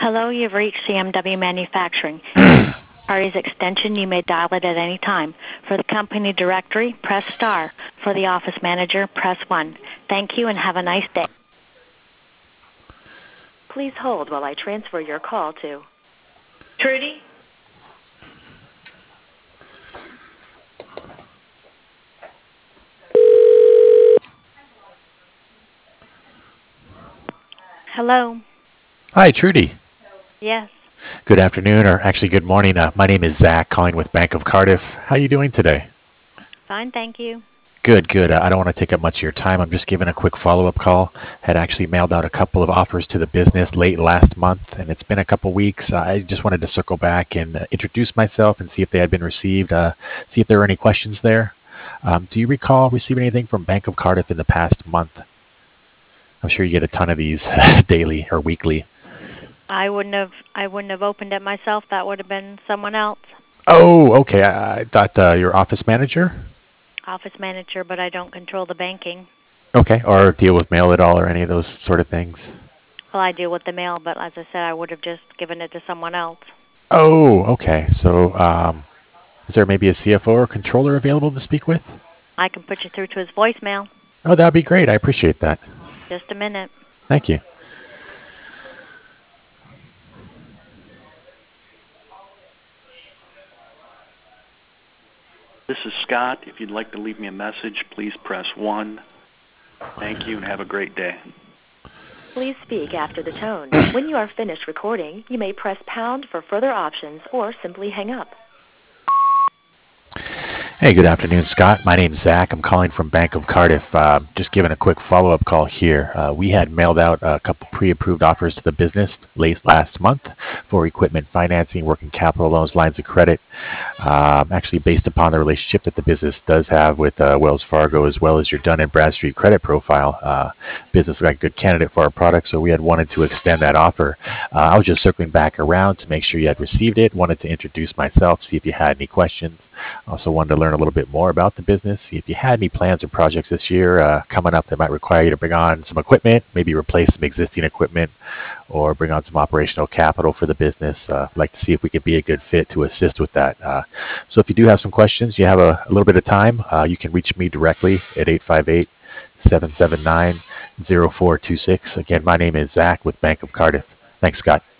Hello, you've reached CMW Manufacturing. Party's extension, you may dial it at any time. For the company directory, press star. For the office manager, press 1. Thank you and have a nice day. Please hold while I transfer your call to Trudy. Hello. Hi, Trudy. Yes. Good afternoon, or actually good morning. My name is Zach, calling with Bank of Cardiff. How are you doing today? Fine, thank you. Good, good. I don't want to take up much of your time. I'm just giving a quick follow-up call. Had actually mailed out a couple of offers to the business late last month, and it's been a couple weeks. I just wanted to circle back and introduce myself and see if they had been received, see if there were any questions there. Do you recall receiving anything from Bank of Cardiff in the past month? I'm sure you get a ton of these daily or weekly. I wouldn't have opened it myself. That would have been someone else. Oh, okay. I thought your office manager. Office manager, but I don't control the banking. Okay, or deal with mail at all or any of those sort of things. Well, I deal with the mail, but as I said, I would have just given it to someone else. Oh, okay. So, is there maybe a CFO or controller available to speak with? I can put you through to his voicemail. Oh, that'd be great. I appreciate that. Just a minute. Thank you. This is Scott. If you'd like to leave me a message, please press 1. Thank you and have a great day. Please speak after the tone. When you are finished recording, you may press pound for further options or simply hang up. Hey, good afternoon, Scott. My name's Zach. I'm calling from Bank of Cardiff. Just giving a quick follow-up call here. We had mailed out a couple pre-approved offers to the business late last month for equipment financing, working capital loans, lines of credit. Actually, based upon the relationship that the business does have with Wells Fargo, as well as your Dun & Bradstreet credit profile, business got a good candidate for our product, so we had wanted to extend that offer. I was just circling back around to make sure you had received it. Wanted to introduce myself, see if you had any questions. Also wanted to learn a little bit more about the business, see if you had any plans or projects this year coming up that might require you to bring on some equipment, maybe replace some existing equipment, or bring on some operational capital for the business. Like to see if we could be a good fit to assist with that. So if you do have some questions, you have a little bit of time, you can reach me directly at 858-779-0426. Again, my name is Zach with Bank of Cardiff. Thanks, Scott.